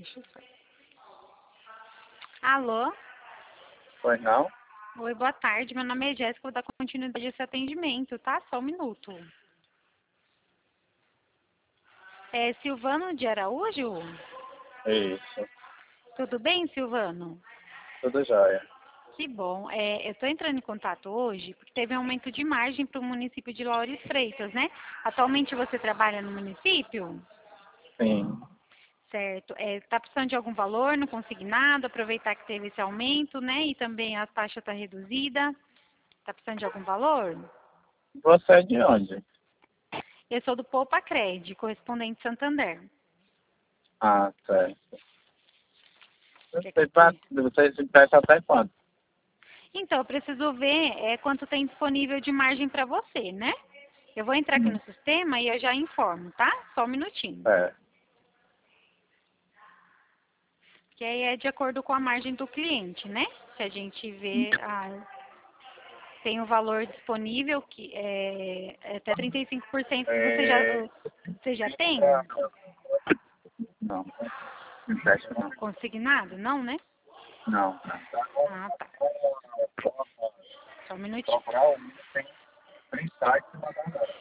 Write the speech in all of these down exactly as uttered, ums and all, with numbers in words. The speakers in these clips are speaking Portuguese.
Deixa eu só. Alô? Pois não? Oi, boa tarde. Meu nome é Jéssica, vou dar continuidade a esse atendimento, tá? Só um minuto. É Silvano de Araújo? Isso. Tudo bem, Silvano? Tudo jóia. Que bom. É, eu estou entrando em contato hoje porque teve um aumento de margem para o município de Laures Freitas, né? Atualmente você trabalha no município? Sim. Certo. Está precisando de algum valor no consignado? Aproveitar que teve esse aumento, né? E também a taxa está reduzida. Está precisando de algum valor? Você é de onde? Eu sou do Poupa Cred, correspondente Santander. Ah, certo. Quer Você, que- vai- você se presta até quanto? Então, eu preciso ver é, quanto tem disponível de margem para você, né? Eu vou entrar aqui Hum. no sistema e eu já informo, tá? Só um minutinho. É. Que aí é de acordo com a margem do cliente, né? Se a gente vê, ah, tem o valor disponível, que é é até trinta e cinco por cento. Você já, É... você já tem Não, não presta não. consignado? Não, né? Não. Ah, tá. Só um minutinho. Procurar o tem três sites e mandar embora.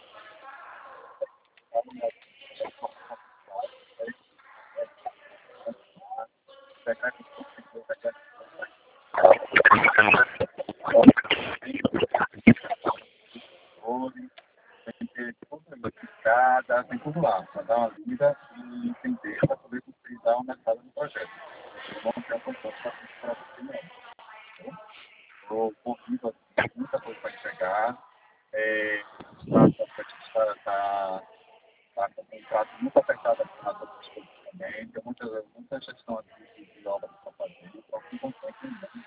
Tem que ter tudo notificada, tem tudo lá, para dar uma lida e entender para poder conseguir dar uma mensagem no projeto. Eu não tenho condições para você não. Estou corrido, tem muita coisa para entregar. É, a gente está tá, tá com um contrato muito apertado aqui nas outras coisas também. Tem muita, muita gestão aqui de, de obras para fazer. Então, com condições também.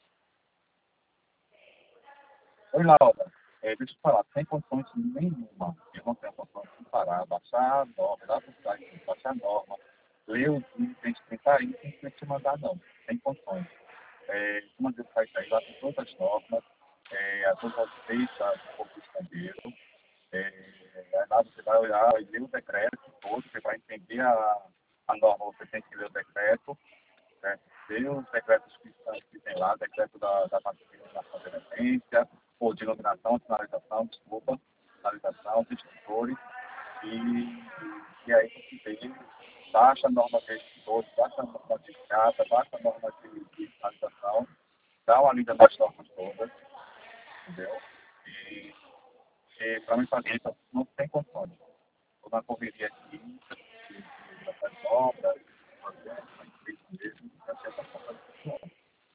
Oi, Laura. É, deixa eu falar, sem condições nenhuma. Eu não tenho condições de parar, baixar a norma, dar para o site, baixar a norma, ler os itens, tentar isso, não tem que te mandar, não. Sem condições. É, como eu site aí, lá tem todas as normas, é, a todas as leis da- do Corpo de Bombeiro. É, lá você vai olhar e ler o decreto todo, você vai entender a, a norma, você tem que ler o decreto, né? Ler os decretos que, que tem lá, decreto da, da vacinação de emergência, ou de iluminação, sinalização, desculpa, sinalização, extintores, e, e aí você vê, baixa a norma de extintores, baixa a norma de escada, baixa a norma de, de sinalização, dá uma lida nas normas todas, entendeu? E, e para mim fazer isso não tem condições. Estou na correria aqui, de, de, das obras, fazer uma empresa mesmo, para ter essa conta de funciona.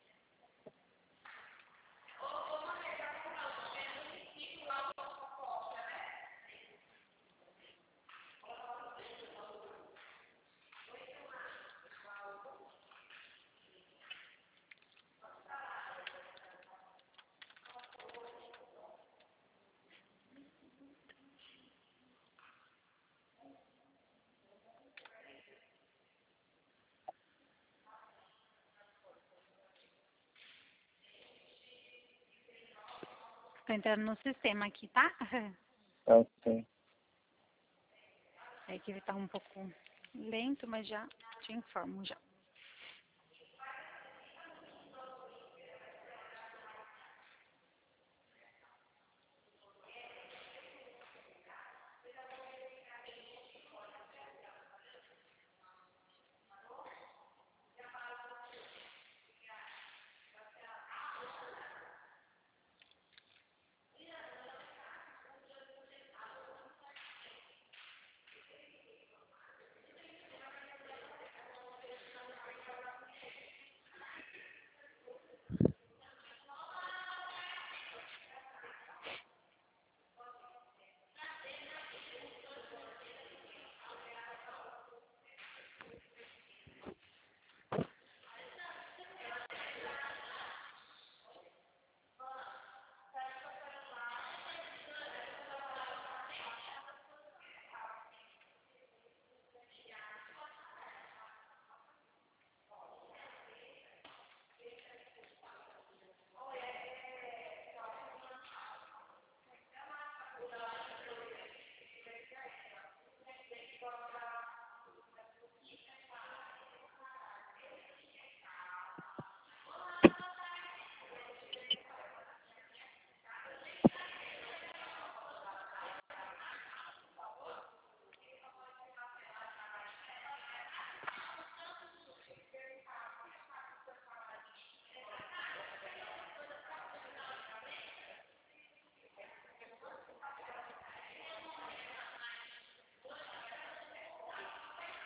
Estou entrando no sistema aqui, tá? Ok. É que ele está um pouco lento, mas já te informo já.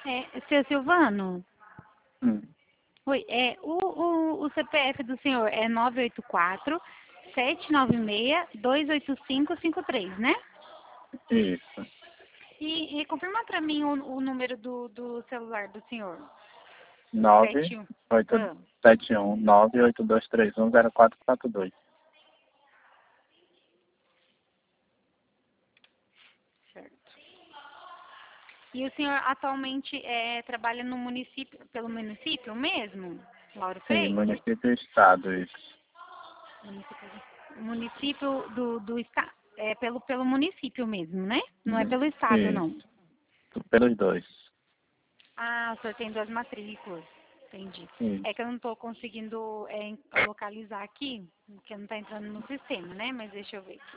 É, seu Silvano, Hum. oi, é, o, o, o C P F do senhor é nove oito quatro, sete nove seis, dois oito cinco cinco três, né? Isso. E, e confirma para mim o, o número do, do celular do senhor. nove Sete um. oito Ah, sete um nove oito dois três um zero quatro quatro dois. certo. E o senhor atualmente é, trabalha no município, pelo município mesmo? Lauro Sim, Freitas? município e estado, isso. Município, município do, do estado. É pelo, pelo município mesmo, né? Não é pelo estado, não. Isso. Pelos dois. Ah, o senhor tem duas matrículas. Entendi. Isso. É que eu não estou conseguindo é, localizar aqui, porque não está entrando no sistema, né? Mas deixa eu ver aqui.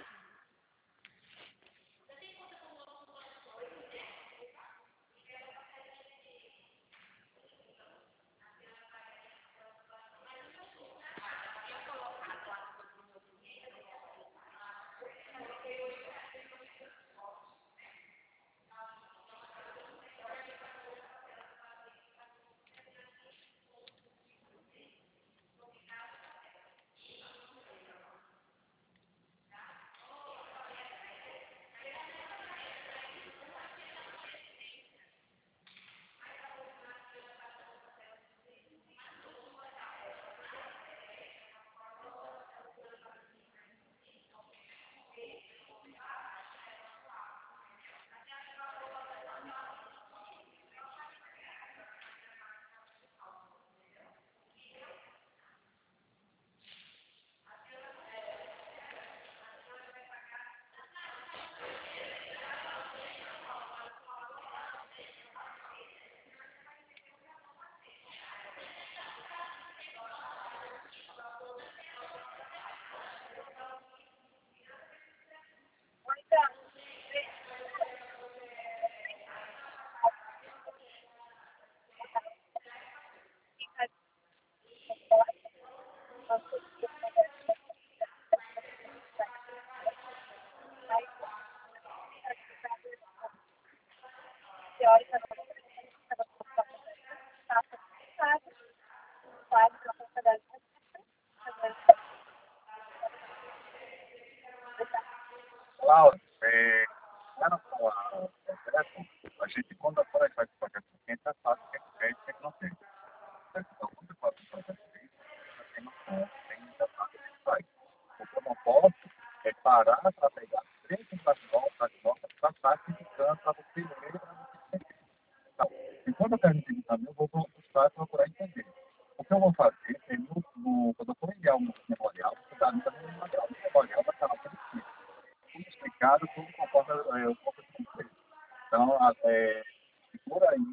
Laura, é, lá na sua operação, a gente, quando a senhora faz o projeto de cliente, é fácil o que é e o que é que não tem. Certo? Então, quando eu faço um projeto de cliente, já tem noção, tem muita parte que faz. O que eu não posso é parar para pegar três contratos novos, para estar criticando, para você ler, para você entender. Então, e quando eu quero entender também, eu vou buscar procurar entender. O que eu vou fazer é, no, no, quando eu for enviar um memorial, você dá também um memorial. O memorial vai estar lá tudo escrito. Tudo explicado, tudo conforme é, o corpo de vocês. Então, é, segura aí,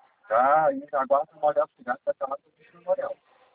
já, e aguarda o memorial chegar, que vai estar lá tudo no memorial.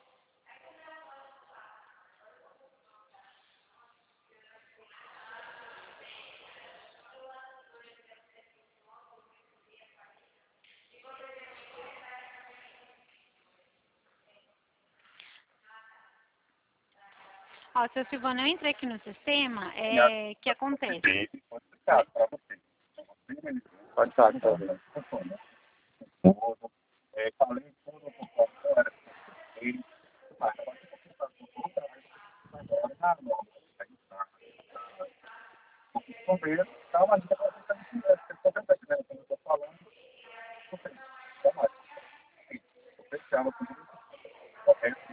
Ó, seu Silvano, eu entrei aqui no sistema, E a é, que acontece? foi explicado para vocês. Pode estar, tá vendo? Tudo. É, falei tudo com qualquer era que mas agora se você faz outra vez, você vai agora na nova. Aí tá. Porque no começo, tal, a gente vai ficar de conversa, porque você está entendendo como eu estou falando, você não mais. Você chama comigo, correto?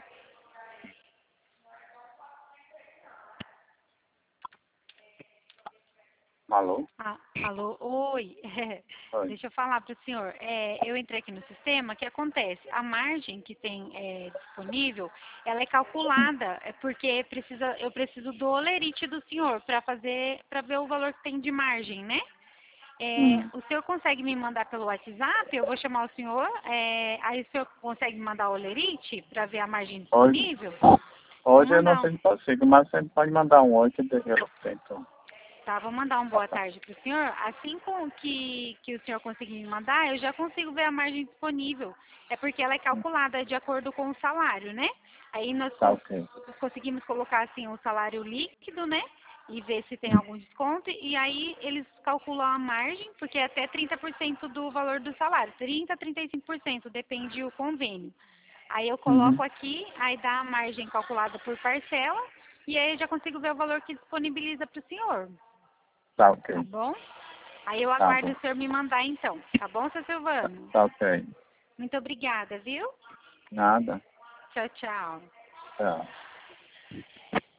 Alô? Ah, alô, oi. Oi. Deixa eu falar para o senhor. É, eu entrei aqui no sistema, o que acontece? A margem que tem é, disponível, ela é calculada, é porque precisa, eu preciso do olerite do senhor para fazer, para ver o valor que tem de margem, né? É, Hum. o senhor consegue me mandar pelo WhatsApp? Eu vou chamar o senhor. É, aí o senhor consegue me mandar o olerite para ver a margem Hoje, disponível? Vou hoje eu não mandar um. sei se consigo, mas você pode mandar um hoje que eu tento. Tá, vou mandar um boa tarde para o senhor. Assim com que, que o senhor conseguir me mandar, eu já consigo ver a margem disponível. É porque ela é calculada de acordo com o salário, né? Aí nós Tá cons- ok. conseguimos colocar assim o salário líquido, né? e ver se tem algum desconto, e aí eles calculam a margem, porque é até trinta por cento do valor do salário, trinta a trinta e cinco por cento, depende do convênio. Aí eu coloco Uhum. aqui, aí dá a margem calculada por parcela, e aí eu já consigo ver o valor que disponibiliza para o senhor, Tá tá ok. bom? Aí eu Tá aguardo bom. o senhor me mandar então, tá bom, seu Silvano? Tá ok. Muito obrigada, viu? Nada. Tchau, tchau. Tchau.